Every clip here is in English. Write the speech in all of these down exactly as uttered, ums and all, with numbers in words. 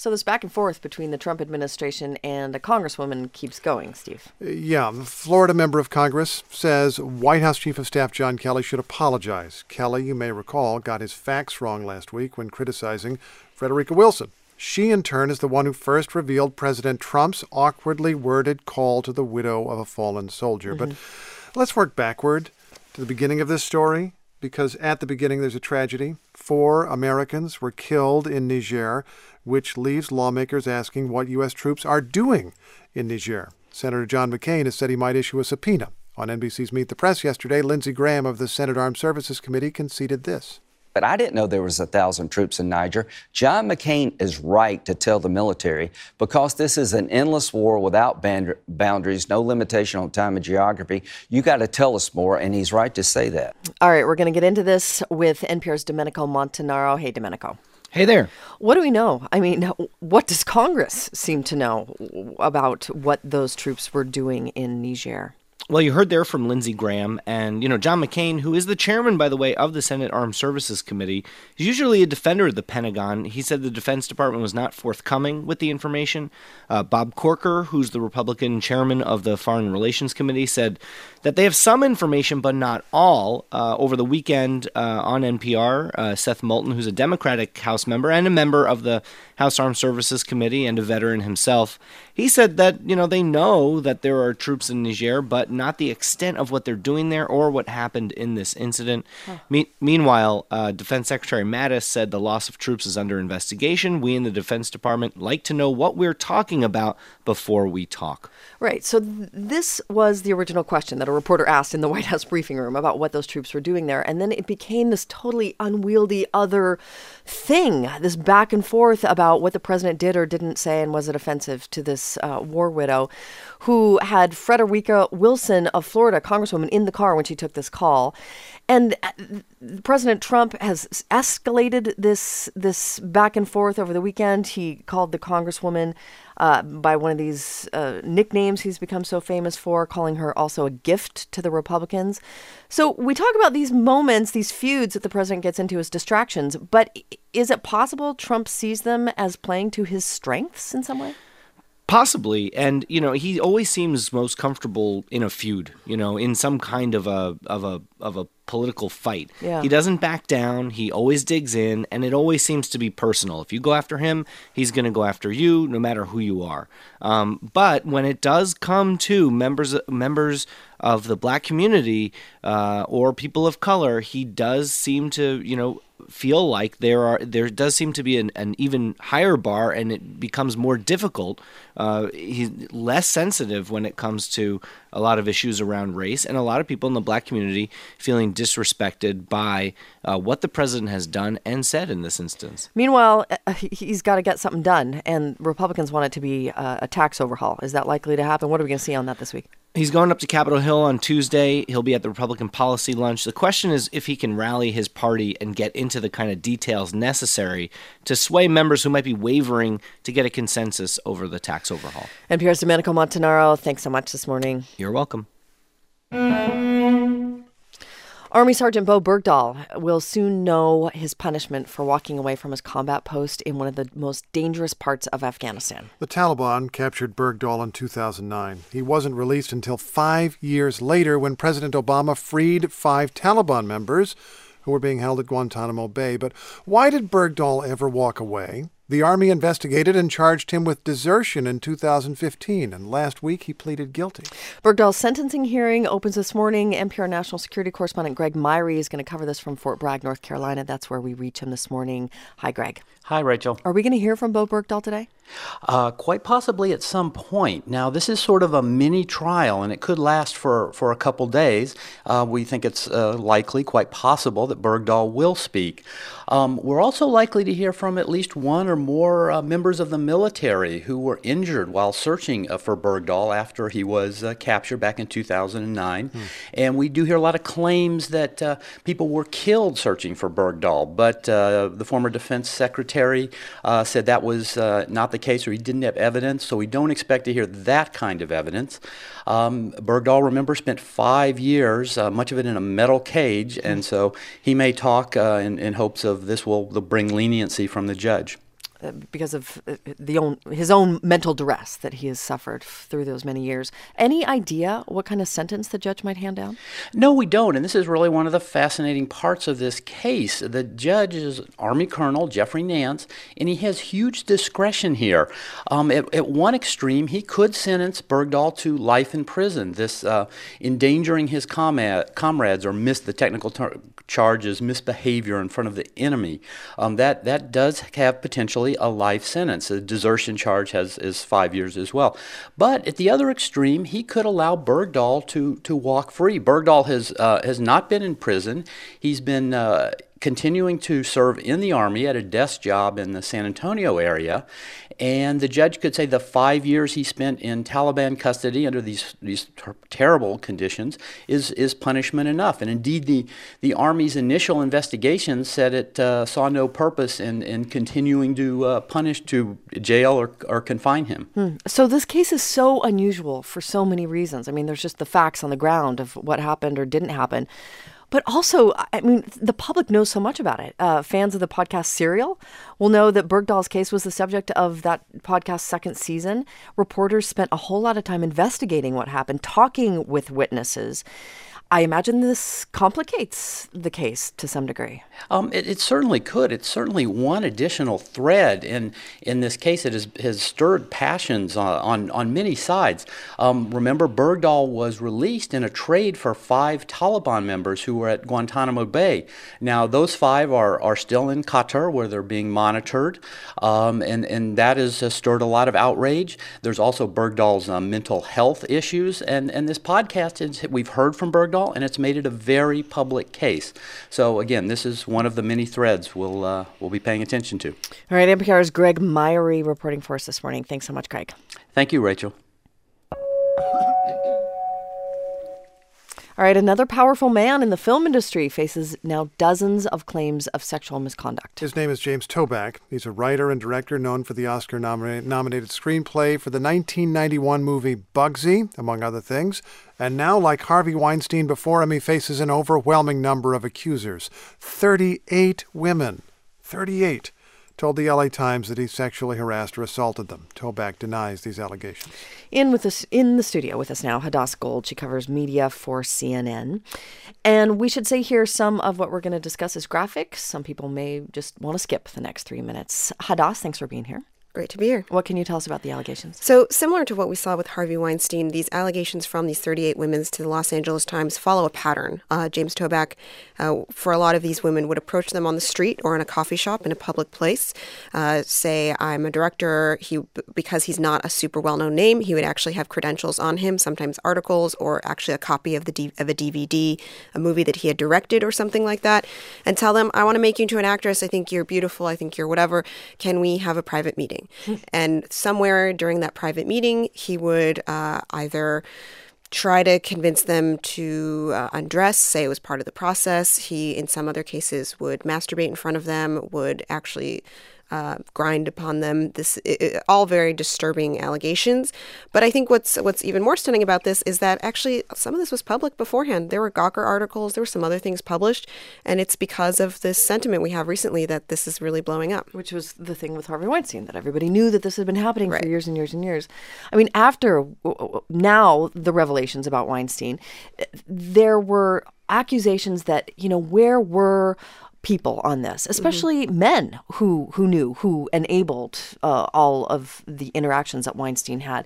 So this back and forth between the Trump administration and a congresswoman keeps going, Steve. Yeah, the Florida member of Congress says White House Chief of Staff John Kelly should apologize. Kelly, you may recall, got his facts wrong last week when criticizing Frederica Wilson. She, in turn, is the one who first revealed President Trump's awkwardly worded call to the widow of a fallen soldier. Mm-hmm. But let's work backward to the beginning of this story, because at the beginning there's a tragedy. Four Americans were killed in Niger, which leaves lawmakers asking what U S troops are doing in Niger. Senator John McCain has said he might issue a subpoena. On N B C's Meet the Press yesterday, Lindsey Graham of the Senate Armed Services Committee conceded this. But I didn't know there was a thousand troops in Niger. John McCain is right to tell the military, because this is an endless war without band- boundaries, no limitation on time and geography. You got to tell us more, and he's right to say that. All right, we're going to get into this with N P R's Domenico Montanaro. Hey, Domenico. Hey there. What do we know? I mean, what does Congress seem to know about what those troops were doing in Niger? Well, you heard there from Lindsey Graham, and, you know, John McCain, who is the chairman, by the way, of the Senate Armed Services Committee, is usually a defender of the Pentagon. He said the Defense Department was not forthcoming with the information. Uh, Bob Corker, who's the Republican chairman of the Foreign Relations Committee, said that they have some information, but not all. Uh, over the weekend uh, on N P R, uh, Seth Moulton, who's a Democratic House member and a member of the House Armed Services Committee and a veteran himself, he said that, you know, they know that there are troops in Niger, but not the extent of what they're doing there or what happened in this incident. Huh. Me- meanwhile, uh, Defense Secretary Mattis said the loss of troops is under investigation. We in the Defense Department like to know what we're talking about before we talk. Right. So th- this was the original question that a reporter asked in the White House briefing room about what those troops were doing there. And then it became this totally unwieldy other thing, this back and forth about what the president did or didn't say, and was it offensive to this uh, war widow who had Frederica Wilson of Florida, Congresswoman, in the car when she took this call. And President Trump has escalated this this back and forth over the weekend. He called the Congresswoman uh, by one of these uh, nicknames he's become so famous for, calling her also a gift to the Republicans. So we talk about these moments, these feuds that the president gets into as distractions, but is it possible Trump sees them as playing to his strengths in some way? Possibly. And, you know, he always seems most comfortable in a feud, you know, in some kind of a of a of a political fight. Yeah. He doesn't back down. He always digs in, and it always seems to be personal. If you go after him, he's going to go after you, no matter who you are. Um, but when it does come to members members of the black community uh, or people of color, he does seem to, you know, feel like there are there does seem to be an, an even higher bar, and it becomes more difficult. Uh, he's less sensitive when it comes to a lot of issues around race, and a lot of people in the black community feeling disrespected by uh, what the president has done and said in this instance. Meanwhile, uh, he's got to get something done, and Republicans want it to be uh, a tax overhaul. Is that likely to happen? What are we going to see on that this week? He's going up to Capitol Hill on Tuesday. He'll be at the Republican policy lunch. The question is if he can rally his party and get into the kind of details necessary to sway members who might be wavering to get a consensus over the tax overhaul. N P R's Domenico Montanaro, thanks so much this morning. You're welcome. Army Sergeant Bo Bergdahl will soon know his punishment for walking away from his combat post in one of the most dangerous parts of Afghanistan. The Taliban captured Bergdahl in two thousand nine. He wasn't released until five years later when President Obama freed five Taliban members who were being held at Guantanamo Bay. But why did Bergdahl ever walk away? The Army investigated and charged him with desertion in two thousand fifteen, and last week he pleaded guilty. Bergdahl's sentencing hearing opens this morning. N P R national security correspondent Greg Myrie is going to cover this from Fort Bragg, North Carolina. That's where we reach him this morning. Hi, Greg. Hi, Rachel. Are we going to hear from Bo Bergdahl today? Uh, quite possibly at some point. Now, this is sort of a mini trial, and it could last for, for a couple days. Uh, we think it's uh, likely, quite possible, that Bergdahl will speak. Um, we're also likely to hear from at least one or more uh, members of the military who were injured while searching uh, for Bergdahl after he was uh, captured back in two thousand nine. Hmm. And we do hear a lot of claims that uh, people were killed searching for Bergdahl, but uh, the former defense secretary uh, said that was uh, not the case, or he didn't have evidence, so we don't expect to hear that kind of evidence. Um, Bergdahl, remember, spent five years, uh, much of it in a metal cage, and so he may talk uh, in, in hopes of this will, will bring leniency from the judge. uh, because of uh, the own his own mental duress that he has suffered through those many years. Any idea what kind of sentence the judge might hand down? No, we don't. And this is really one of the fascinating parts of this case. The judge is Army Colonel Jeffrey Nance, and he has huge discretion here. Um, at, at one extreme, he could sentence Bergdahl to life in prison. This uh, endangering his com- comrades or miss the technical ter- charges, misbehavior in front of the enemy. Um, that that does have potentially a life sentence. A desertion charge has is five years as well. But at the other extreme, he could allow Bergdahl to to walk free. Bergdahl has uh, has not been in prison. He's been uh, continuing to serve in the Army at a desk job in the San Antonio area. And the judge could say the five years he spent in Taliban custody under these these ter- terrible conditions is is punishment enough. And indeed, the, the Army's initial investigation said it uh, saw no purpose in, in continuing to uh, punish, to jail or, or confine him. Hmm. So this case is so unusual for so many reasons. I mean, there's just the facts on the ground of what happened or didn't happen. But also, I mean, the public knows so much about it. Uh, fans of the podcast Serial will know that Bergdahl's case was the subject of that podcast's second season. Reporters spent a whole lot of time investigating what happened, talking with witnesses. I imagine this complicates the case to some degree. Um, it, it certainly could. It's certainly one additional thread in in this case that has, has stirred passions on, on, on many sides. Um, remember, Bergdahl was released in a trade for five Taliban members who were at Guantanamo Bay. Now, those five are, are still in Qatar, where they're being monitored, um, and, and that has uh, stirred a lot of outrage. There's also Bergdahl's uh, mental health issues, and, and this podcast, is, we've heard from Bergdahl, and it's made it a very public case. So again, this is one of the many threads we'll uh, we'll be paying attention to. All right, N P R's Greg Myrie reporting for us this morning. Thanks so much, Greg. Thank you, Rachel. All right, another powerful man in the film industry faces now dozens of claims of sexual misconduct. His name is James Toback. He's a writer and director known for the Oscar-nominated screenplay for the nineteen ninety-one movie Bugsy, among other things. And now, like Harvey Weinstein before him, he faces an overwhelming number of accusers. thirty-eight women. thirty-eight. Told the L A Times that he sexually harassed or assaulted them. Toback denies these allegations. In with us in the studio with us now, Hadass Gold. She covers media for C N N. And we should say here some of what we're going to discuss is graphic. Some people may just want to skip the next three minutes. Hadass, thanks for being here. Great to be here. What can you tell us about the allegations? So similar to what we saw with Harvey Weinstein, these allegations from these thirty-eight women to the Los Angeles Times follow a pattern. Uh, James Toback, uh, for a lot of these women, would approach them on the street or in a coffee shop in a public place, uh, say, I'm a director. He, because he's not a super well-known name, he would actually have credentials on him, sometimes articles or actually a copy of the D- of a D V D, a movie that he had directed or something like that, and tell them, I want to make you into an actress. I think you're beautiful. I think you're whatever. Can we have a private meeting? And somewhere during that private meeting, he would uh, either try to convince them to uh, undress, say it was part of the process. He, in some other cases, would masturbate in front of them, would actually uh, grind upon them. This it, it, all very disturbing allegations. But I think what's what's even more stunning about this is that actually some of this was public beforehand. There were Gawker articles, there were some other things published, and it's because of this sentiment we have recently that this is really blowing up. Which was the thing with Harvey Weinstein, that everybody knew that this had been happening Right. for years and years and years. I mean, after now the revelations about Weinstein, there were accusations that, you know, where were people on this, especially mm-hmm. men who who knew, who enabled uh, all of the interactions that Weinstein had.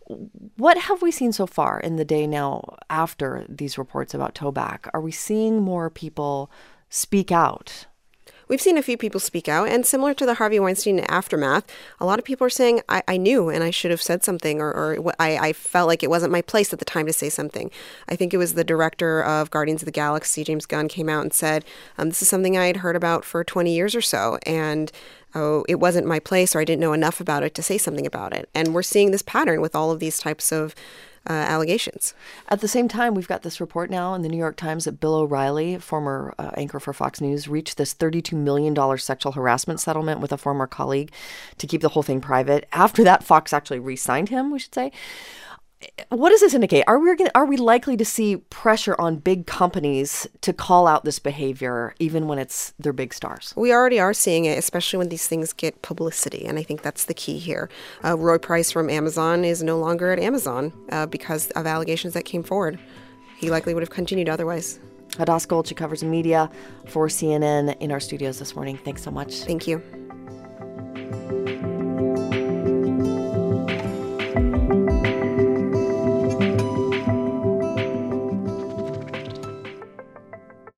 What have we seen so far in the day now after these reports about Toback? Are we seeing more people speak out? We've seen a few people speak out, and similar to the Harvey Weinstein aftermath, a lot of people are saying, I, I knew and I should have said something, or, or I, I felt like it wasn't my place at the time to say something. I think it was the director of Guardians of the Galaxy, James Gunn, came out and said, um, this is something I had heard about for twenty years or so, and oh, it wasn't my place, or I didn't know enough about it to say something about it. And we're seeing this pattern with all of these types of Uh, allegations. At the same time, we've got this report now in the New York Times that Bill O'Reilly, former uh, anchor for Fox News, reached this thirty-two million dollars sexual harassment settlement with a former colleague to keep the whole thing private. After that, Fox actually re-signed him, we should say. what does this indicate? Are we gonna, are we likely to see pressure on big companies to call out this behavior, even when it's their big stars? We already are seeing it, especially when these things get publicity, and I think that's the key here. Uh, Roy Price from Amazon is no longer at Amazon uh, because of allegations that came forward. He likely would have continued otherwise. Hadas Gold, she covers media for C N N in our studios this morning. Thanks so much. Thank you.